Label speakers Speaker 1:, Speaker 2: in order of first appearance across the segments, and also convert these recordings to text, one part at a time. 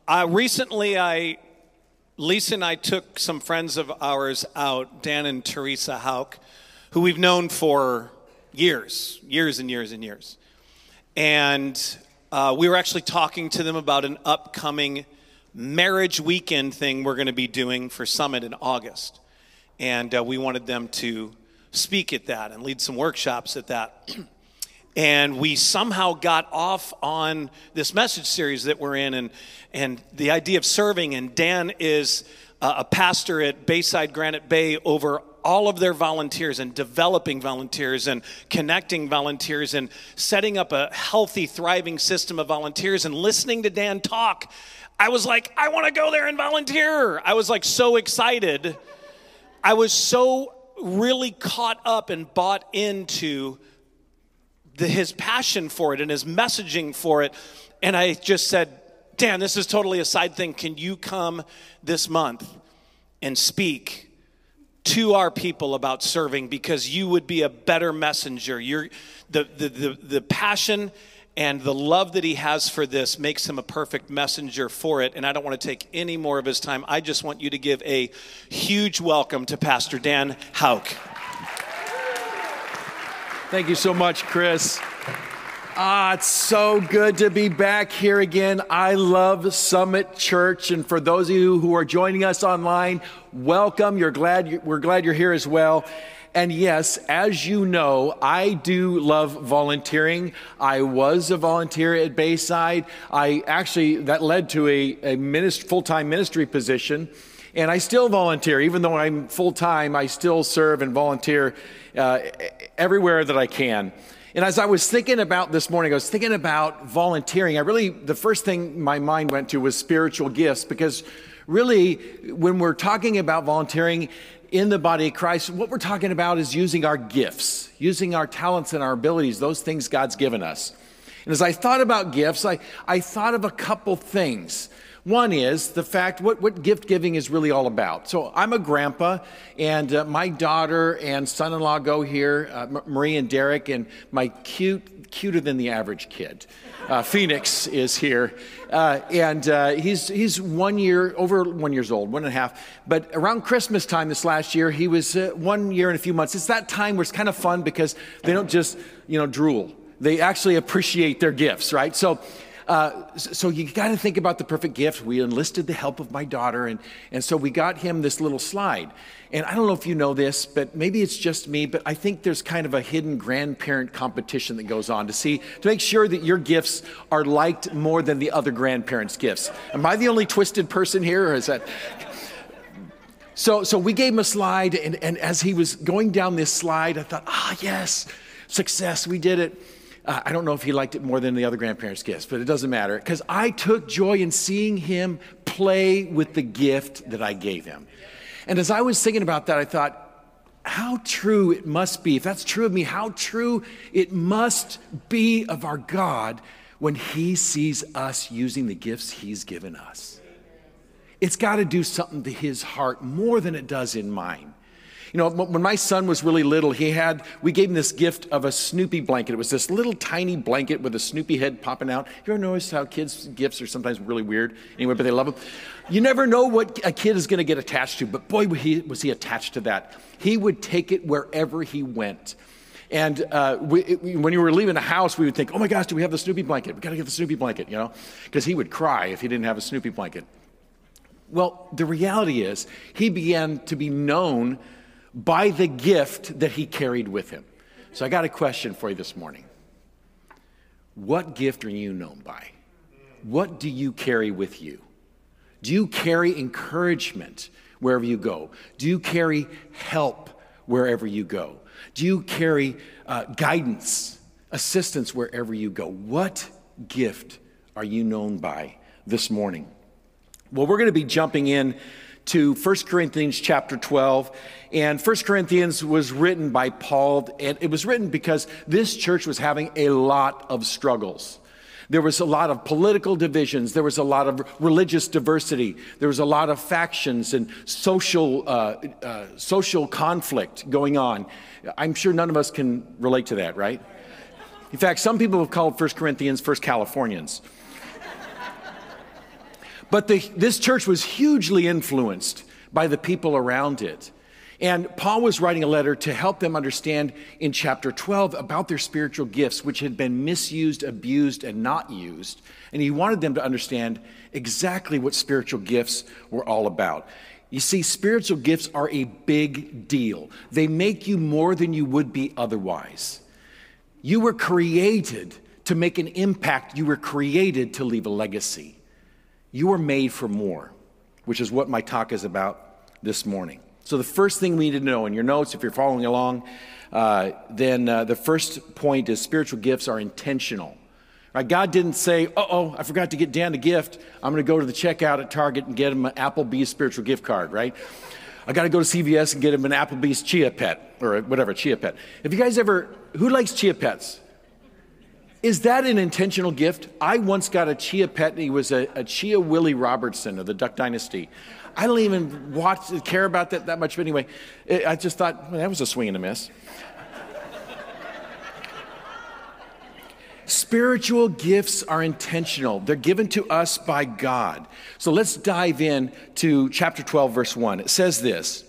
Speaker 1: Recently, Lisa and I took some friends of ours out, Dan and Teresa Hauk, who we've known for years and years and years. And we were actually talking to them about an upcoming marriage weekend thing we're going to be doing for Summit in August. And we wanted them to speak at that and lead some workshops at that. And we somehow got off on this message series that we're in and the idea of serving. And Dan is a pastor at Bayside Granite Bay over all of their volunteers and developing volunteers and connecting volunteers and setting up a healthy, thriving system of volunteers. And listening to Dan talk, I was like, I want to go there and volunteer. I was like so excited. I was so really caught up and bought into his passion for it and his messaging for it. And I just said, Dan, this is totally a side thing. Can you come this month and speak to our people about serving? Because you would be a better messenger. The passion and the love that he has for this makes him a perfect messenger for it. And I don't want to take any more of his time. I just want you to give a huge welcome to Pastor Dan Hauk.
Speaker 2: Thank you so much, Chris. It's so good to be back here again. I love Summit Church. And for those of you who are joining us online, welcome. We're glad you're here as well. And yes, as you know, I do love volunteering. I was a volunteer at Bayside. That led to a full-time ministry position. And I still volunteer. Even though I'm full-time, I still serve and volunteer everywhere that I can. And as I was thinking about this morning, I was thinking about volunteering. The first thing my mind went to was spiritual gifts, because really, when we're talking about volunteering in the body of Christ, what we're talking about is using our gifts, using our talents and our abilities, those things God's given us. And as I thought about gifts, I thought of a couple things. One is the fact what gift giving is really all about. So I'm a grandpa, and my daughter and son-in-law go here, Marie and Derek, and my cuter than the average kid, Phoenix, is here. And he's over 1 year old, 1.5. But around Christmas time this last year, he was 1 year and a few months. It's that time where it's kind of fun because they don't just, drool. They actually appreciate their gifts, right? So you got to think about the perfect gift. We enlisted the help of my daughter, and so we got him this little slide. And I don't know if you know this, but maybe it's just me, but I think there's kind of a hidden grandparent competition that goes on to make sure that your gifts are liked more than the other grandparents' gifts. Am I the only twisted person here, or is that... So we gave him a slide, and as he was going down this slide, I thought, yes, success, we did it. I don't know if he liked it more than the other grandparents' gifts, but it doesn't matter, because I took joy in seeing him play with the gift that I gave him. And as I was thinking about that, I thought, how true it must be. If that's true of me, how true it must be of our God when he sees us using the gifts he's given us. It's got to do something to his heart more than it does in mine. When my son was really little, we gave him this gift of a Snoopy blanket. It was this little tiny blanket with a Snoopy head popping out. You ever notice how kids' gifts are sometimes really weird? Anyway, but they love them. You never know what a kid is going to get attached to, but boy, was he attached to that. He would take it wherever he went. And when you were leaving the house, we would think, oh my gosh, do we have the Snoopy blanket? We got to get the Snoopy blanket, because he would cry if he didn't have a Snoopy blanket. Well, the reality is he began to be known by the gift that he carried with him. So I got a question for you this morning. What gift are you known by? What do you carry with you? Do you carry encouragement wherever you go? Do you carry help wherever you go? Do you carry guidance, assistance wherever you go? What gift are you known by this morning? Well, we're going to be jumping in to 1 Corinthians chapter 12. And 1 Corinthians was written by Paul, and it was written because this church was having a lot of struggles. There was a lot of political divisions. There was a lot of religious diversity. There was a lot of factions and social conflict going on. I'm sure none of us can relate to that, right? In fact, some people have called 1 Corinthians 1 Californians. But this church was hugely influenced by the people around it. And Paul was writing a letter to help them understand in chapter 12 about their spiritual gifts, which had been misused, abused, and not used. And he wanted them to understand exactly what spiritual gifts were all about. You see, spiritual gifts are a big deal. They make you more than you would be otherwise. You were created to make an impact. You were created to leave a legacy. You were made for more, which is what my talk is about this morning. So the first thing we need to know in your notes, if you're following along, then the first point is spiritual gifts are intentional. Right? God didn't say, I forgot to get Dan a gift. I'm going to go to the checkout at Target and get him an Applebee's spiritual gift card, right? I got to go to CVS and get him an Applebee's Chia Pet, or whatever, Chia Pet. Have you guys who likes Chia Pets? Is that an intentional gift? I once got a Chia Pet, and he was a Chia Willie Robertson of the Duck Dynasty. I don't even care about that much, but anyway, I just thought, that was a swing and a miss. Spiritual gifts are intentional. They're given to us by God. So let's dive in to chapter 12, verse 1. It says this,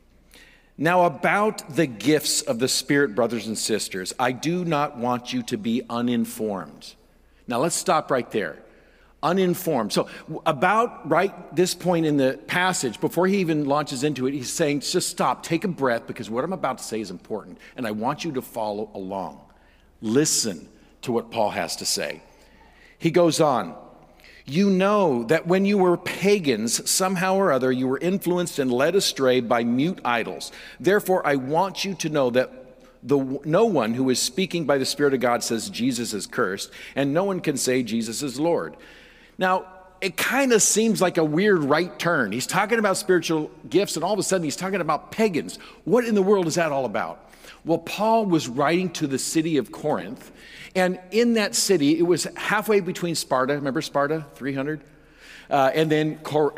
Speaker 2: "Now about the gifts of the Spirit, brothers and sisters, I do not want you to be uninformed." Now let's stop right there. Uninformed. So about right this point in the passage, before he even launches into it, he's saying, just stop, take a breath, because what I'm about to say is important, and I want you to follow along. Listen to what Paul has to say. He goes on, "You know that when you were pagans, somehow or other, you were influenced and led astray by mute idols. Therefore, I want you to know that no one who is speaking by the Spirit of God says Jesus is cursed, and no one can say Jesus is Lord." Now, it kind of seems like a weird right turn. He's talking about spiritual gifts, and all of a sudden he's talking about pagans. What in the world is that all about? Well, Paul was writing to the city of Corinth, and in that city, it was halfway between Sparta. Remember Sparta, 300? And then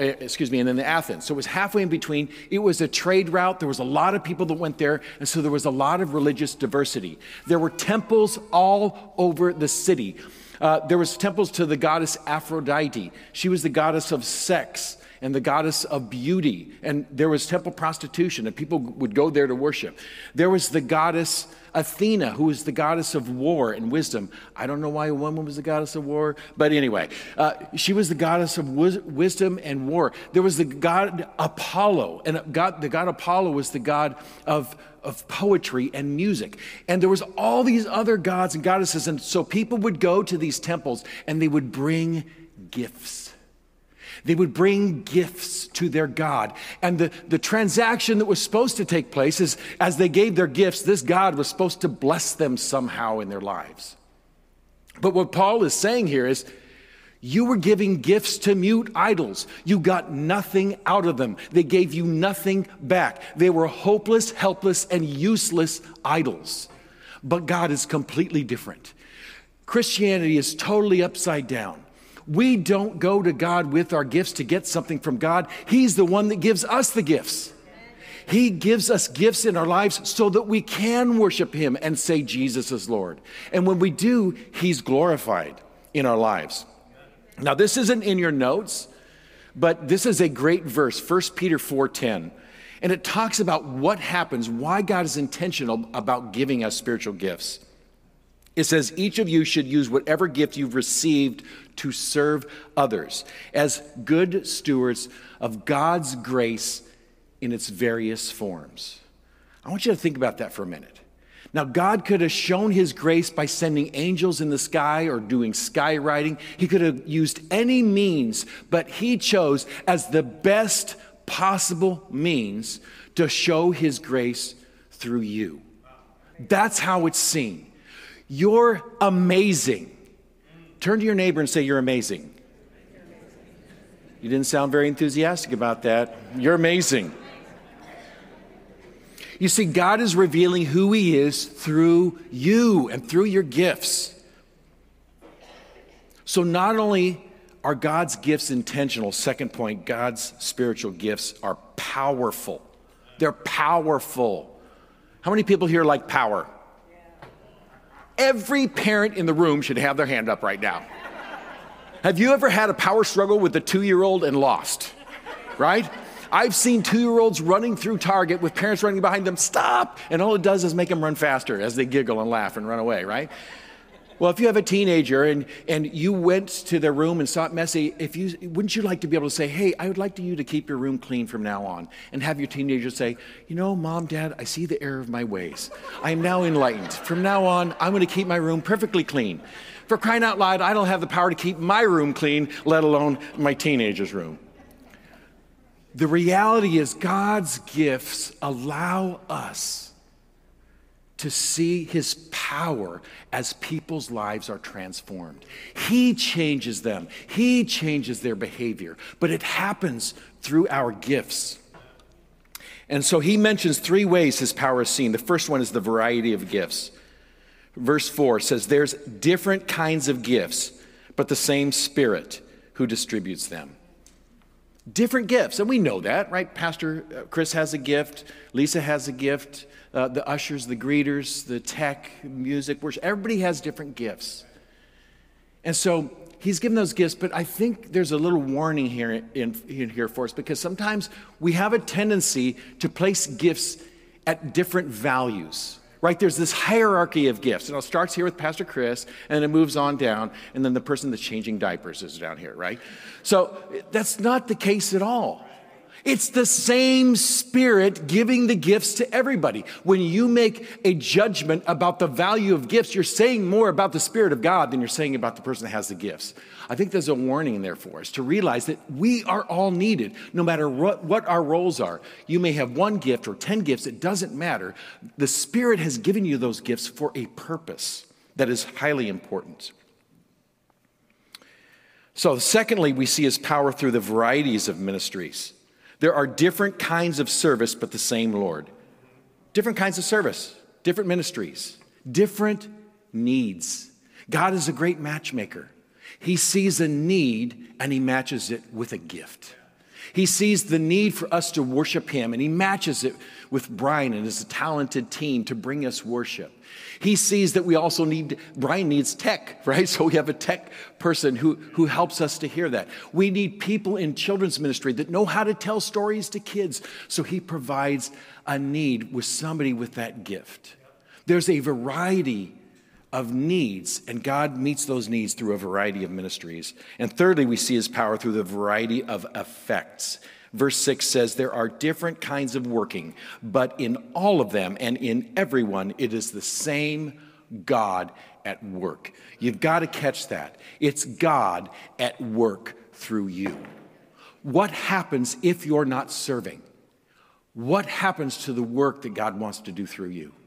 Speaker 2: Athens. So it was halfway in between. It was a trade route. There was a lot of people that went there, and so there was a lot of religious diversity. There were temples all over the city. There was temples to the goddess Aphrodite. She was the goddess of sex and the goddess of beauty. And there was temple prostitution, and people would go there to worship. There was the goddess Athena, who was the goddess of war and wisdom. I don't know why a woman was the goddess of war, but anyway, she was the goddess of wisdom and war. There was the god Apollo, and the god Apollo was the god of poetry and music. And there was all these other gods and goddesses, and so people would go to these temples and they would bring gifts. They would bring gifts to their God. And the transaction that was supposed to take place is, as they gave their gifts, this God was supposed to bless them somehow in their lives. But what Paul is saying here is, you were giving gifts to mute idols. You got nothing out of them. They gave you nothing back. They were hopeless, helpless, and useless idols. But God is completely different. Christianity is totally upside down. We don't go to God with our gifts to get something from God. He's the one that gives us the gifts. He gives us gifts in our lives so that we can worship Him and say Jesus is Lord. And when we do, He's glorified in our lives. Now, this isn't in your notes, but this is a great verse, 1 Peter 4:10. And it talks about what happens, why God is intentional about giving us spiritual gifts. It says, each of you should use whatever gift you've received to serve others as good stewards of God's grace in its various forms. I want you to think about that for a minute. Now, God could have shown His grace by sending angels in the sky or doing skywriting. He could have used any means, but He chose as the best possible means to show His grace through you. That's how it's seen. You're amazing. Turn to your neighbor and say, you're amazing. You didn't sound very enthusiastic about that. You're amazing. You see, God is revealing who He is through you and through your gifts. So not only are God's gifts intentional, second point, God's spiritual gifts are powerful. They're powerful. How many people here like power? Every parent in the room should have their hand up right now. Have you ever had a power struggle with a 2-year-old and lost? Right? I've seen 2-year-olds running through Target with parents running behind them, stop! And all it does is make them run faster as they giggle and laugh and run away, right? Well, if you have a teenager and you went to their room and saw it messy, wouldn't you like to be able to say, hey, I would like you to keep your room clean from now on, and have your teenager say, you know, Mom, Dad, I see the error of my ways. I am now enlightened. From now on, I'm going to keep my room perfectly clean. For crying out loud, I don't have the power to keep my room clean, let alone my teenager's room. The reality is God's gifts allow us to see his power as people's lives are transformed. He changes them. He changes their behavior. But it happens through our gifts. And so he mentions 3 ways his power is seen. The first one is the variety of gifts. Verse 4 says, there's different kinds of gifts, but the same Spirit who distributes them. Different gifts, and we know that, right? Pastor Chris has a gift, Lisa has a gift, the ushers, the greeters, the tech, music, worship, everybody has different gifts. And so he's given those gifts, but I think there's a little warning here in here for us, because sometimes we have a tendency to place gifts at different values. Right? There's this hierarchy of gifts. And it starts here with Pastor Chris, and it moves on down, and then the person that's changing diapers is down here, right? So that's not the case at all. It's the same Spirit giving the gifts to everybody. When you make a judgment about the value of gifts, you're saying more about the Spirit of God than you're saying about the person that has the gifts. I think there's a warning in there for us to realize that we are all needed, no matter what our roles are. You may have 1 gift or 10 gifts, it doesn't matter. The Spirit has given you those gifts for a purpose that is highly important. So secondly, we see his power through the varieties of ministries. There are different kinds of service, but the same Lord. Different kinds of service, different ministries, different needs. God is a great matchmaker. He sees a need and he matches it with a gift. He sees the need for us to worship him, and he matches it with Brian and his talented team to bring us worship. He sees that we also Brian needs tech, right? So we have a tech person who helps us to hear that. We need people in children's ministry that know how to tell stories to kids. So he provides a need with somebody with that gift. There's a variety of needs, and God meets those needs through a variety of ministries. And thirdly, we see his power through the variety of effects. Verse 6 says, there are different kinds of working, but in all of them and in everyone, it is the same God at work. You've got to catch that. It's God at work through you. What happens if you're not serving? What happens to the work that God wants to do through you?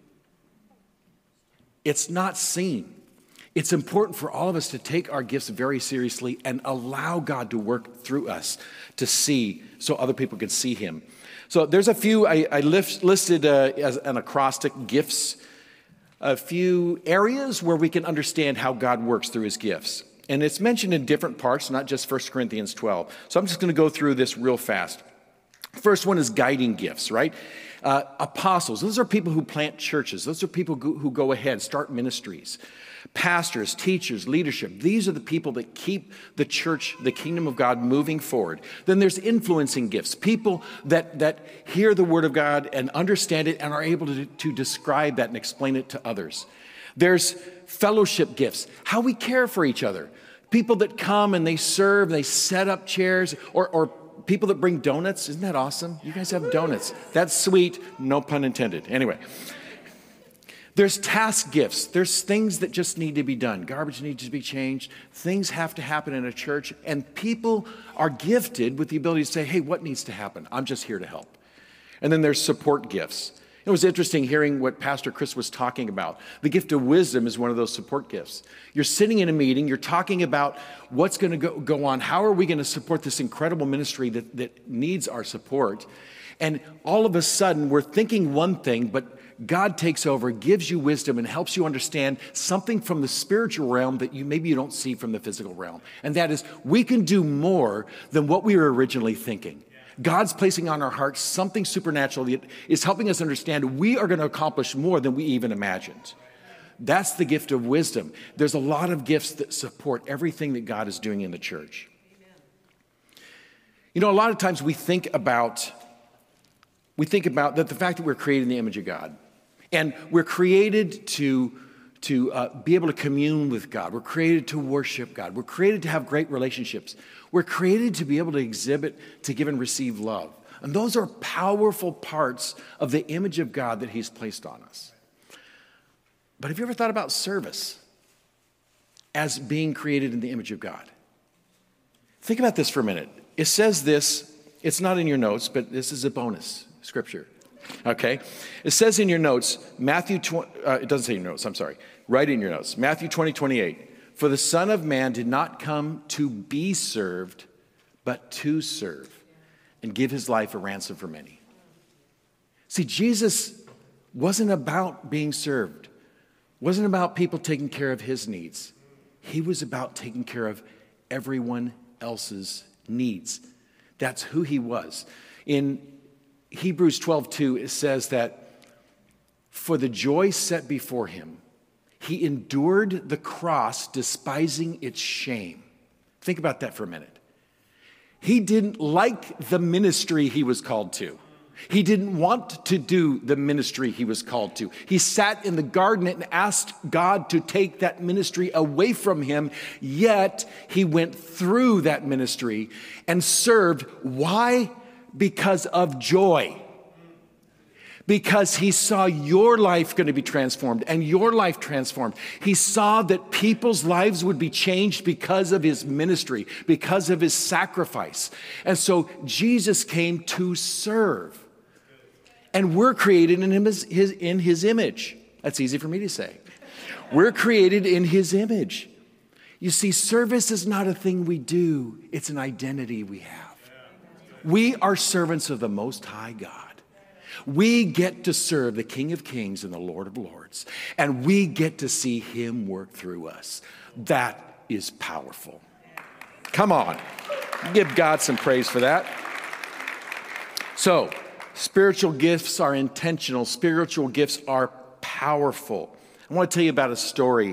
Speaker 2: It's not seen. It's important for all of us to take our gifts very seriously and allow God to work through us to see, so other people can see him. So there's a few, I listed as an acrostic, gifts, a few areas where we can understand how God works through his gifts. And it's mentioned in different parts, not just 1 Corinthians 12. So I'm just going to go through this real fast. First one is guiding gifts, right? Apostles, those are people who plant churches. Those are people who go ahead, start ministries. Pastors, teachers, leadership. These are the people that keep the church, the kingdom of God moving forward. Then there's influencing gifts. People that hear the word of God and understand it and are able to describe that and explain it to others. There's fellowship gifts, how we care for each other. People that come and they serve, they set up chairs, or people that bring donuts. Isn't that awesome? You guys have donuts. That's sweet, no pun intended. Anyway. There's task gifts. There's things that just need to be done. Garbage needs to be changed. Things have to happen in a church. And people are gifted with the ability to say, hey, what needs to happen? I'm just here to help. And then there's support gifts. It was interesting hearing what Pastor Chris was talking about. The gift of wisdom is one of those support gifts. You're sitting in a meeting. You're talking about what's going to go on. How are we going to support this incredible ministry that needs our support? And all of a sudden, we're thinking one thing, but God takes over, gives you wisdom, and helps you understand something from the spiritual realm that maybe you don't see from the physical realm. And that is, we can do more than what we were originally thinking. God's placing on our hearts something supernatural that is helping us understand we are going to accomplish more than we even imagined. That's the gift of wisdom. There's a lot of gifts that support everything that God is doing in the church. You know, a lot of times we think about that the fact that we're created in the image of God, and we're created to be able to commune with God. We're created to worship God. We're created to have great relationships. We're created to be able to exhibit, to give and receive love. And those are powerful parts of the image of God that he's placed on us. But have you ever thought about service as being created in the image of God? Think about this for a minute. It says this, it's not in your notes, but this is a bonus scripture. Okay? It says in your notes, it doesn't say in your notes, I'm sorry. Write in your notes. Matthew 20:28. For the Son of Man did not come to be served, but to serve and give his life a ransom for many. See, Jesus wasn't about being served. Wasn't about people taking care of his needs. He was about taking care of everyone else's needs. That's who he was. In Hebrews 12:2, it says that for the joy set before him, he endured the cross, despising its shame. Think about that for a minute. He didn't like the ministry he was called to. He didn't want to do the ministry he was called to. He sat in the garden and asked God to take that ministry away from him, yet he went through that ministry and served. Why? Because of joy. Because he saw your life going to be transformed and your life transformed. He saw that people's lives would be changed because of his ministry, because of his sacrifice. And so Jesus came to serve. And we're created in his image. That's easy for me to say. We're created in his image. You see, service is not a thing we do. It's an identity we have. We are servants of the Most High God. We get to serve the King of Kings and the Lord of Lords. And we get to see him work through us. That is powerful. Come on. Give God some praise for that. So, spiritual gifts are intentional. Spiritual gifts are powerful. I want to tell you about a story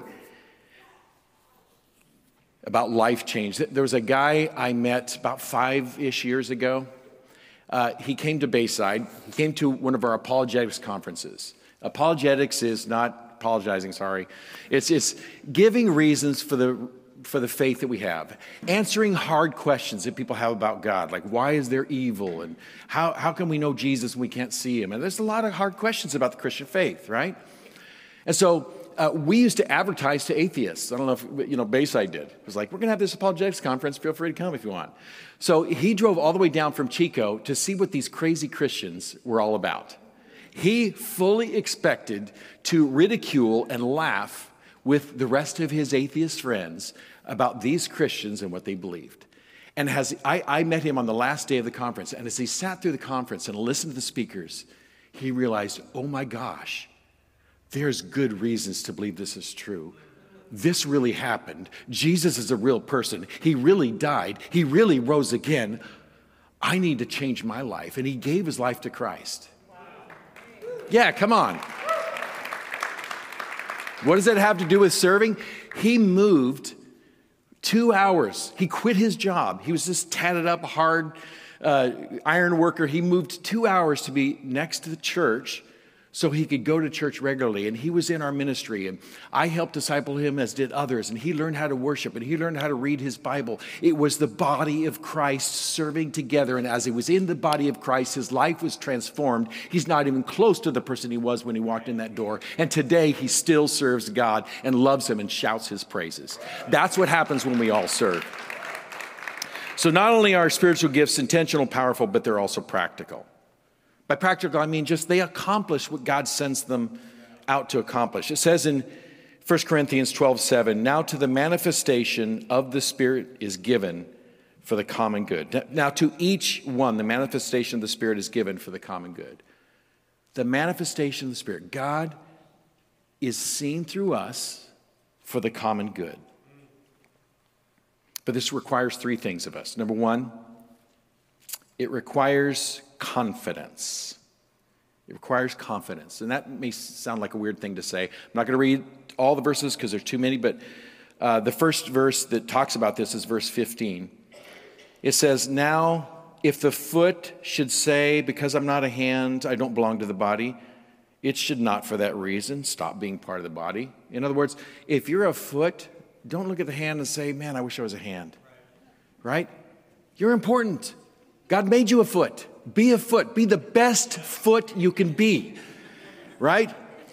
Speaker 2: about life change. There was a guy I met about 5-ish years ago. He came to Bayside. He came to one of our apologetics conferences. Apologetics is not apologizing, sorry. It's giving reasons for the faith that we have. Answering hard questions that people have about God, like why is there evil? And how can we know Jesus when we can't see him? And there's a lot of hard questions about the Christian faith, right? And so we used to advertise to atheists. I don't know if, Bayside did. It was like, we're going to have this apologetics conference. Feel free to come if you want. So he drove all the way down from Chico to see what these crazy Christians were all about. He fully expected to ridicule and laugh with the rest of his atheist friends about these Christians and what they believed. And I met him on the last day of the conference, and as he sat through the conference and listened to the speakers, he realized, oh my gosh, there's good reasons to believe this is true. This really happened. Jesus is a real person. He really died. He really rose again. I need to change my life. And he gave his life to Christ. Yeah, come on. What does that have to do with serving? He moved 2 hours. He quit his job. He was this tatted up, hard iron worker. He moved 2 hours to be next to the church so he could go to church regularly. And he was in our ministry. And I helped disciple him, as did others. And he learned how to worship. And he learned how to read his Bible. It was the body of Christ serving together. And as he was in the body of Christ, his life was transformed. He's not even close to the person he was when he walked in that door. And today he still serves God and loves him and shouts his praises. That's what happens when we all serve. So not only are spiritual gifts intentional, powerful, but they're also practical. By practical, I mean just they accomplish what God sends them out to accomplish. It says in 1 Corinthians 12:7, now to the manifestation of the Spirit is given for the common good. Now to each one, the manifestation of the Spirit is given for the common good. The manifestation of the Spirit. God is seen through us for the common good. But this requires 3 things of us. Number 1, it requires confidence. It requires confidence. And that may sound like a weird thing to say. I'm not going to read all the verses because there's too many, but the first verse that talks about this is verse 15. It says, "Now, if the foot should say, because I'm not a hand, I don't belong to the body, it should not for that reason stop being part of the body." In other words, if you're a foot, don't look at the hand and say, "Man, I wish I was a hand." Right? You're important. God made you a foot. Be a foot. Be the best foot you can be. Right?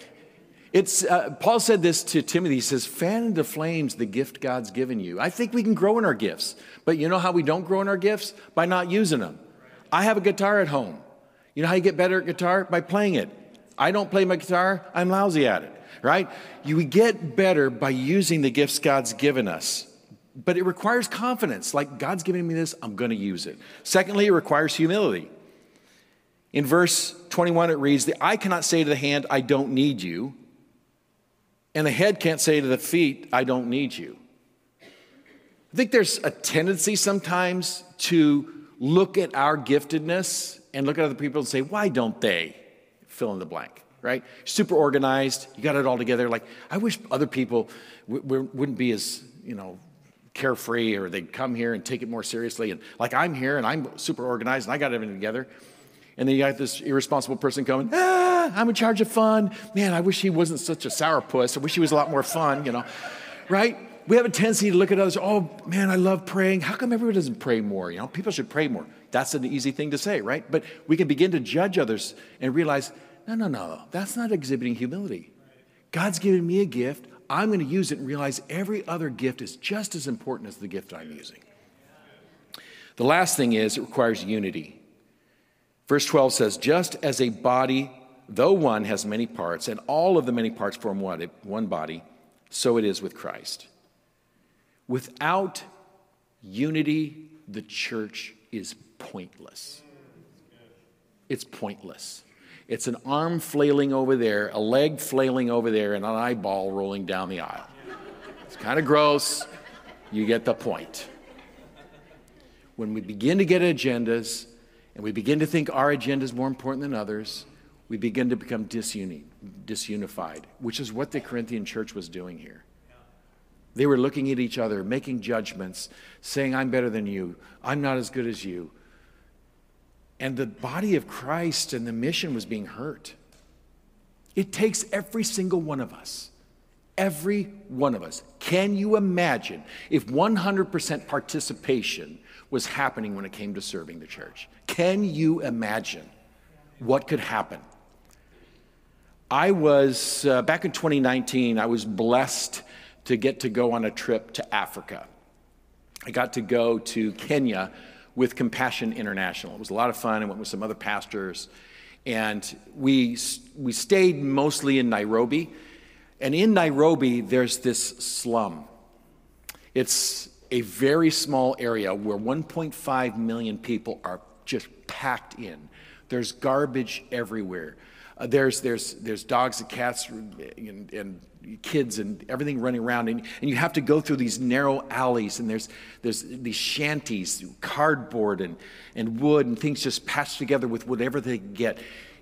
Speaker 2: Paul said this to Timothy. He says, "Fan into flames the gift God's given you." I think we can grow in our gifts. But you know how we don't grow in our gifts? By not using them. I have a guitar at home. You know how you get better at guitar? By playing it. I don't play my guitar. I'm lousy at it. Right? You get better by using the gifts God's given us. But it requires confidence. Like, God's giving me this, I'm going to use it. Secondly, it requires humility. In verse 21, it reads, "The eye cannot say to the hand, 'I don't need you.' And the head can't say to the feet, 'I don't need you.'" I think there's a tendency sometimes to look at our giftedness and look at other people and say, "Why don't they?" Fill in the blank, right? Super organized. You got it all together. Like, I wish other people wouldn't be as, carefree, or they'd come here and take it more seriously. And like, I'm here and I'm super organized and I got everything together. And then you got this irresponsible person coming, "I'm in charge of fun. Man, I wish he wasn't such a sourpuss. I wish he was a lot more fun," right? We have a tendency to look at others, "Oh, man, I love praying. How come everyone doesn't pray more? People should pray more." That's an easy thing to say, right? But we can begin to judge others and realize, no, that's not exhibiting humility. God's given me a gift. I'm going to use it and realize every other gift is just as important as the gift I'm using. The last thing is, it requires unity. Verse 12 says, "Just as a body, though one, has many parts, and all of the many parts form one body, so it is with Christ." Without unity, the church is pointless. It's pointless. It's an arm flailing over there, a leg flailing over there, and an eyeball rolling down the aisle. It's kind of gross. You get the point. When we begin to get agendas, and we begin to think our agenda is more important than others, we begin to become disunified, which is what the Corinthian church was doing here. They were looking at each other, making judgments, saying, "I'm better than you. I'm not as good as you." And the body of Christ and the mission was being hurt. It takes every single one of us. Every one of us. Can you imagine if 100% participation was happening when it came to serving the church? Can you imagine what could happen? I was, back in 2019, I was blessed to get to go on a trip to Africa. I got to go to Kenya with Compassion International. It was a lot of fun. I went with some other pastors. And we stayed mostly in Nairobi. And in Nairobi, there's this slum. It's a very small area where 1.5 million people are just packed in. There's garbage everywhere. There's dogs and cats and kids and everything running around, and you have to go through these narrow alleys, and there's these shanties, cardboard and wood and things just patched together with whatever they can get.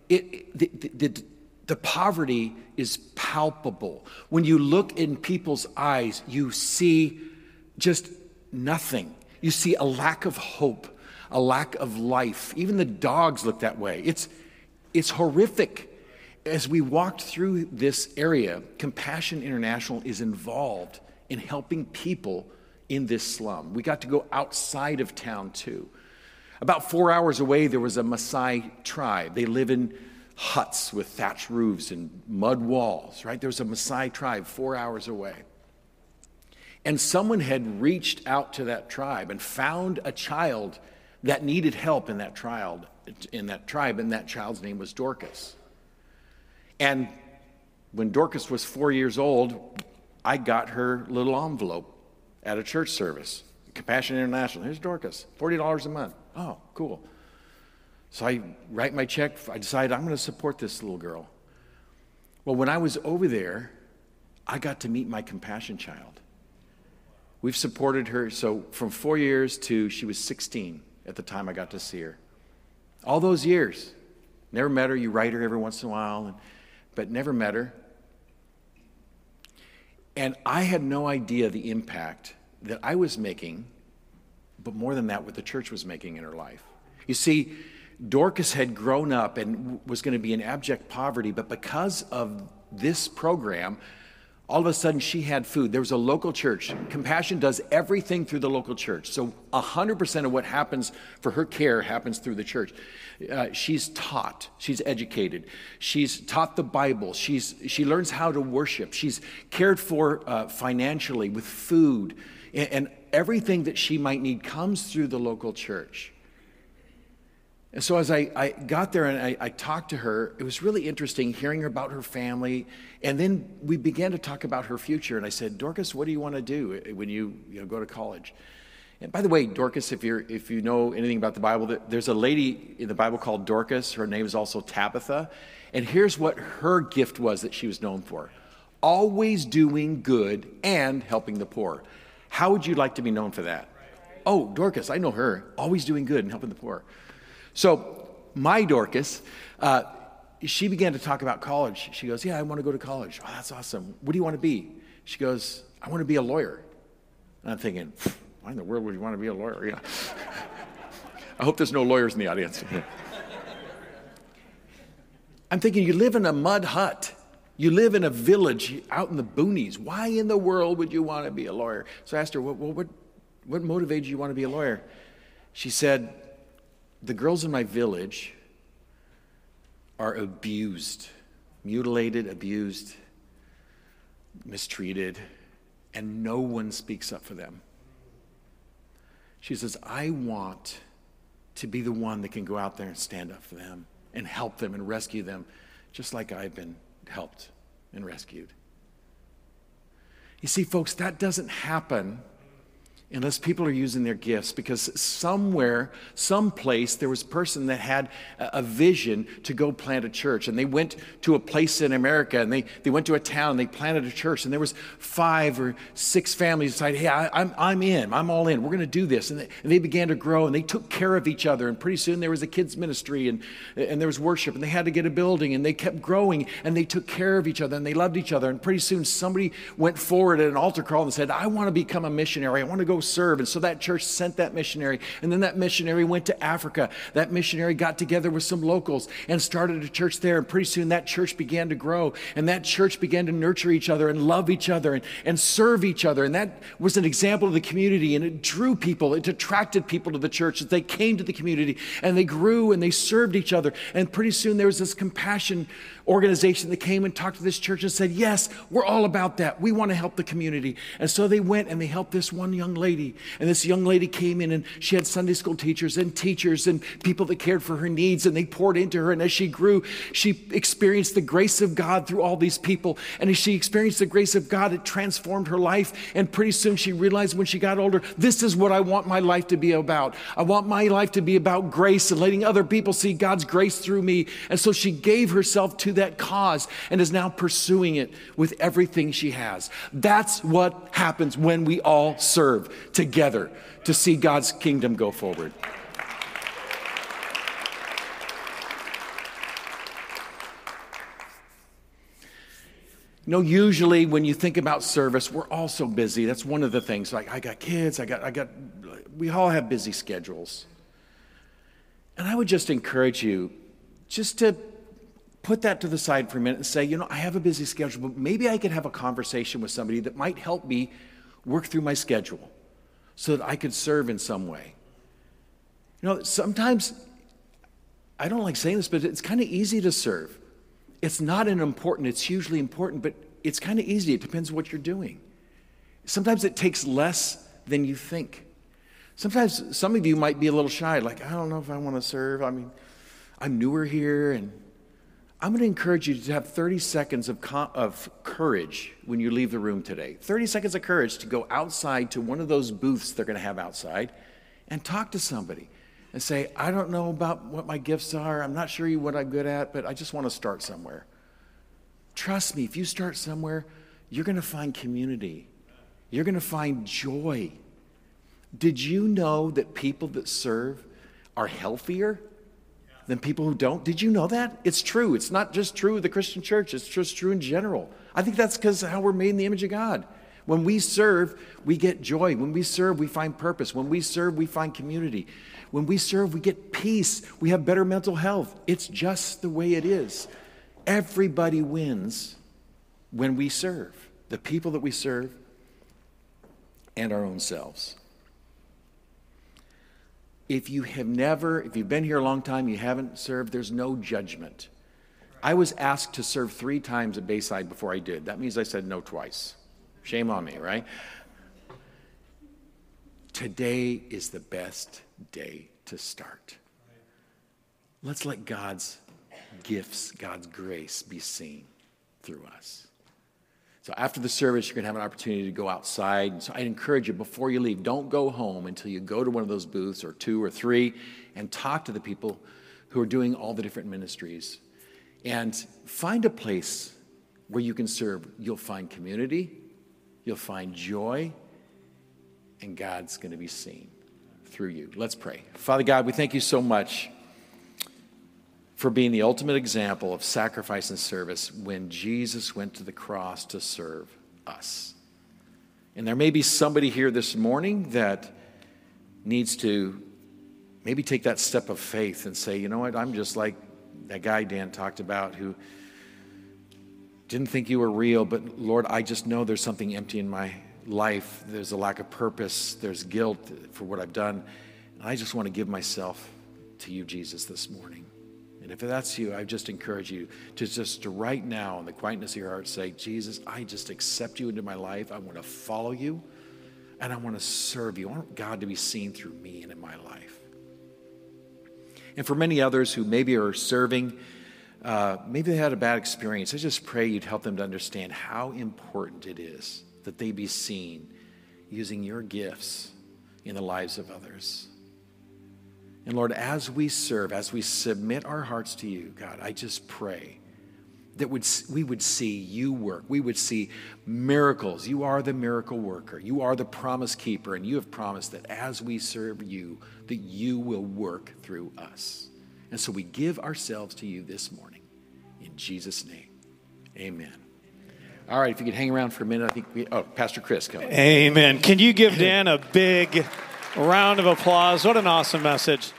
Speaker 2: The poverty is palpable. When you look in people's eyes, you see just nothing. You see a lack of hope, a lack of life. Even the dogs look that way. It's horrific. As we walked through this area, Compassion International is involved in helping people in this slum. We got to go outside of town too. About 4 hours away, there was a Maasai tribe. They live in huts with thatched roofs and mud walls, right? There was a Maasai tribe 4 hours away. And someone had reached out to that tribe and found a child that needed help in that tribe, and that child's name was Dorcas. And when Dorcas was 4 years old, I got her little envelope at a church service. Compassion International. Here's Dorcas, $40 a month. Oh, cool. So I write my check. I decided I'm going to support this little girl. Well, when I was over there, I got to meet my compassion child. We've supported her, so from 4 years to she was 16 at the time I got to see her. All those years, Never met her. You write her every once in a while, but never met her. And I had no idea the impact that I was making, but more than that, what the church was making in her life. You see, Dorcas had grown up and was going to be in abject poverty, but because of this program, all of a sudden she had food. There was a local church. Compassion does everything through the local church. So 100% of what happens for her care happens through the church. She's taught. She's educated. She's taught the Bible. She learns how to worship. She's cared for financially with food. And everything that she might need comes through the local church. And so as I got there and I talked to her, it was really interesting hearing her about her family. And then we began to talk about her future. And I said, Dorcas, what do you want to do when you go to college? And by the way, Dorcas, if you know anything about the Bible, there's a lady in the Bible called Dorcas. Her name is also Tabitha. And here's what her gift was that she was known for. Always doing good and helping the poor. How would you like to be known for that? Oh, Dorcas, I know her. Always doing good and helping the poor. So my Dorcas, she began to talk about college. She goes, yeah, I want to go to college. Oh, that's awesome. What do you want to be? She goes, I want to be a lawyer. And I'm thinking, why in the world would you want to be a lawyer? You know? I hope there's no lawyers in the audience. I'm thinking, you live in a mud hut. You live in a village out in the boonies. Why in the world would you want to be a lawyer? So I asked her, what motivated you want to be a lawyer? She said, the girls in my village are abused, mutilated, abused, mistreated, and no one speaks up for them. She says, I want to be the one that can go out there and stand up for them and help them and rescue them, just like I've been helped and rescued. You see, folks, that doesn't happen unless people are using their gifts, because somewhere, someplace, there was a person that had a vision to go plant a church. And they went to a place in America, and they went to a town, they planted a church, and there was 5 or 6 families decided, hey, I'm in, I'm all in, we're going to do this. And they began to grow, and they took care of each other. And pretty soon there was a kids ministry, and there was worship, and they had to get a building, and they kept growing, and they took care of each other, and they loved each other. And pretty soon somebody went forward at an altar call and said, I want to become a missionary, I want to go serve. And so that church sent that missionary, and then that missionary went to Africa. That missionary got together with some locals and started a church there, and pretty soon that church began to grow, and that church began to nurture each other and love each other and serve each other. And that was an example of the community, and it drew people, it attracted people to the church as they came to the community, and they grew and they served each other. And pretty soon there was this compassion organization that came and talked to this church and said, yes, we're all about that. We want to help the community. And so they went and they helped this one young lady. And this young lady came in, and she had Sunday school teachers and people that cared for her needs, and they poured into her. And as she grew, she experienced the grace of God through all these people. And as she experienced the grace of God, it transformed her life. And pretty soon she realized when she got older, this is what I want my life to be about. I want my life to be about grace and letting other people see God's grace through me. And so she gave herself to that cause and is now pursuing it with everything she has. That's what happens when we all serve together to see God's kingdom go forward. You know, usually when you think about service, we're all so busy. That's one of the things. Like, I got kids, we all have busy schedules. And I would just encourage you just to put that to the side for a minute and say, you know, I have a busy schedule, but maybe I could have a conversation with somebody that might help me work through my schedule so that I could serve in some way. You know, sometimes, I don't like saying this, but it's kind of easy to serve. It's not important, it's hugely important, but it's kind of easy. It depends what you're doing. Sometimes it takes less than you think. Sometimes some of you might be a little shy, like, I don't know if I want to serve. I mean, I'm newer here, and I'm going to encourage you to have 30 seconds of courage when you leave the room today. 30 seconds of courage to go outside to one of those booths they're going to have outside and talk to somebody and say, I don't know about what my gifts are. I'm not sure what I'm good at, but I just want to start somewhere. Trust me, if you start somewhere, you're going to find community. You're going to find joy. Did you know that people that serve are healthier? than people who don't. Did you know that? It's true. It's not just true of the Christian church. It's just true in general. I think that's because of how we're made in the image of God. When we serve, we get joy. When we serve, we find purpose. When we serve, we find community. When we serve, we get peace. We have better mental health. It's just the way it is. Everybody wins when we serve. The people that we serve and our own selves. If you've been here a long time, you haven't served, there's no judgment. I was asked to serve 3 times at Bayside before I did. That means I said no twice. Shame on me, right? Today is the best day to start. Let's let God's gifts, God's grace be seen through us. So after the service, you're going to have an opportunity to go outside. So I'd encourage you, before you leave, don't go home until you go to one of those booths or 2 or 3 and talk to the people who are doing all the different ministries. And find a place where you can serve. You'll find community, you'll find joy, and God's going to be seen through you. Let's pray. Father God, we thank you so much for being the ultimate example of sacrifice and service when Jesus went to the cross to serve us. And there may be somebody here this morning that needs to maybe take that step of faith and say, you know what, I'm just like that guy Dan talked about who didn't think you were real, but Lord, I just know there's something empty in my life. There's a lack of purpose. There's guilt for what I've done. And I just want to give myself to you, Jesus, this morning. And if that's you, I just encourage you to just right now in the quietness of your heart say, Jesus, I just accept you into my life. I want to follow you and I want to serve you. I want God to be seen through me and in my life. And for many others who maybe are serving, maybe they had a bad experience, I just pray you'd help them to understand how important it is that they be seen using your gifts in the lives of others. And Lord, as we serve, as we submit our hearts to you, God, I just pray that we would see you work. We would see miracles. You are the miracle worker. You are the promise keeper. And you have promised that as we serve you, that you will work through us. And so we give ourselves to you this morning. In Jesus' name, amen. All right, if you could hang around for a minute, I think Pastor Chris, come.
Speaker 1: Amen. Can you give Dan a big round of applause? What an awesome message.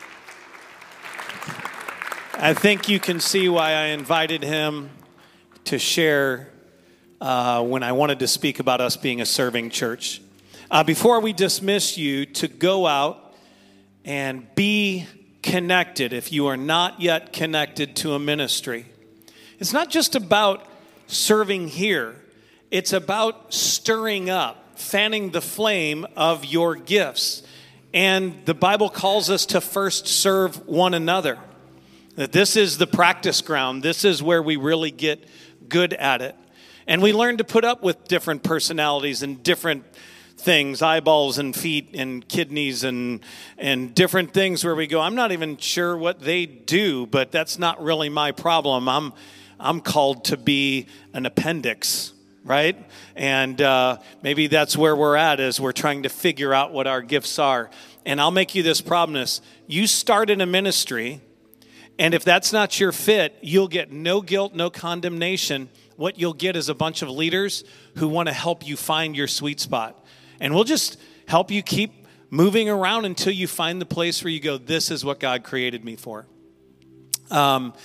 Speaker 1: I think you can see why I invited him to share when I wanted to speak about us being a serving church. Before we dismiss you to go out and be connected, if you are not yet connected to a ministry, it's not just about serving here. It's about stirring up, fanning the flame of your gifts. And the Bible calls us to first serve one another. That this is the practice ground. This is where we really get good at it. And we learn to put up with different personalities and different things, eyeballs and feet and kidneys and different things where we go, I'm not even sure what they do, but that's not really my problem. I'm called to be an appendix, right? And maybe that's where we're at, is we're trying to figure out what our gifts are. And I'll make you this promise. You start in a ministry, and if that's not your fit, you'll get no guilt, no condemnation. What you'll get is a bunch of leaders who want to help you find your sweet spot. And we'll just help you keep moving around until you find the place where you go, this is what God created me for. Dana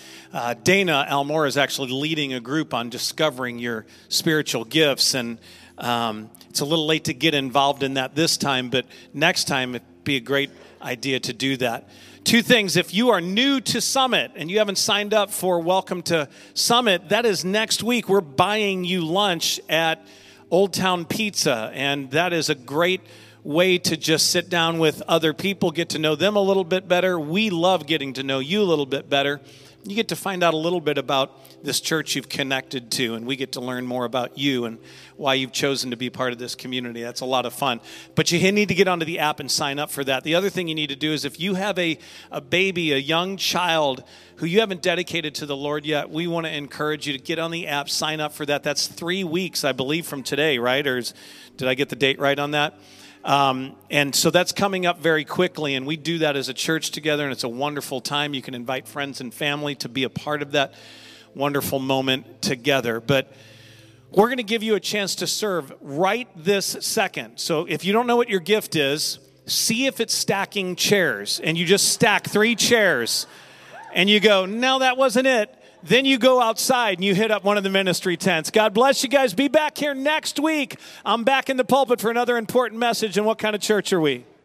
Speaker 1: Almora is actually leading a group on discovering your spiritual gifts. And it's a little late to get involved in that this time, but next time it'd be a great idea to do that. 2 things. If you are new to Summit and you haven't signed up for Welcome to Summit, that is next week. We're buying you lunch at Old Town Pizza, and that is a great way to just sit down with other people, get to know them a little bit better. We love getting to know you a little bit better. You get to find out a little bit about this church you've connected to, and we get to learn more about you and why you've chosen to be part of this community. That's a lot of fun. But you need to get onto the app and sign up for that. The other thing you need to do is if you have a baby, a young child who you haven't dedicated to the Lord yet, we want to encourage you to get on the app, sign up for that. That's 3 weeks, I believe, from today, right? Did I get the date right on that? And so that's coming up very quickly, and we do that as a church together, and it's a wonderful time. You can invite friends and family to be a part of that wonderful moment together. But we're going to give you a chance to serve right this second. So if you don't know what your gift is, see if it's stacking chairs, and you just stack 3 chairs, and you go, no, that wasn't it. Then you go outside and you hit up one of the ministry tents. God bless you guys. Be back here next week. I'm back in the pulpit for another important message. And what kind of church are we?